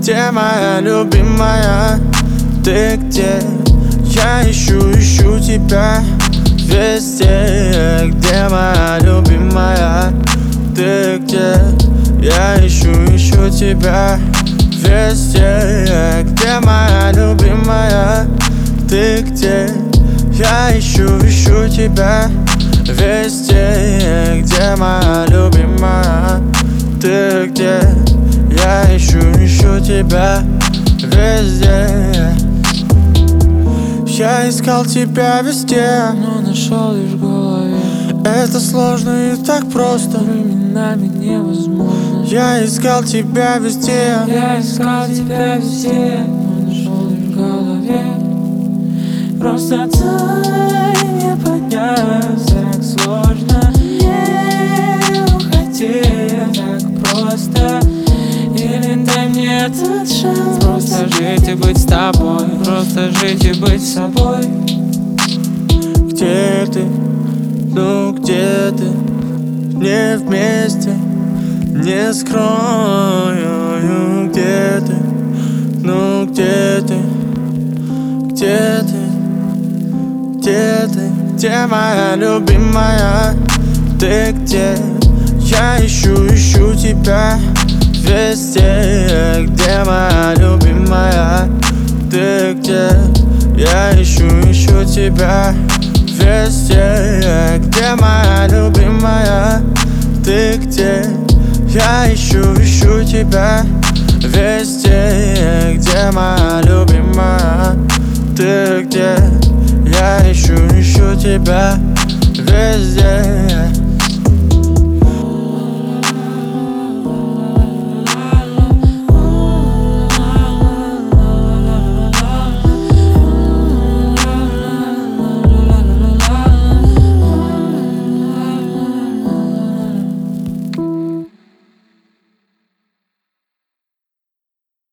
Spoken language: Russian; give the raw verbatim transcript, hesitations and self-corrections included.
где моя любимая? Ты где? Я ищу, ищу тебя везде. Где моя любимая? Ты где? Я ищу, ищу тебя везде. Где моя любимая? Ты где? Я ищу, ищу тебя везде. Где моя любимая? Ты где? Я ищу, ищу тебя везде. Я искал тебя везде, но нашел лишь в голове. Это сложно и так просто, временами невозможно. Я искал тебя везде, Я искал тебя везде, но нашел лишь в голове. Просто дай мне понять, так сложно не уходи так просто. Или дай мне этот шанс просто жить и быть с тобой, просто жить и быть с собой. Где ты? Ну где ты? Не вместе, не скрою. Где ты? Ну где ты? Где ты? Где ты? Где моя любимая? Ты где? Я ищу, ищу тебя везде. Где моя любимая? Ты где? Я ищу, ищу тебя везде. Где моя любимая? Ты где? Я ищу, ищу тебя везде. Где моя любимая? Ты где? Я ищу, ищу тебя везде.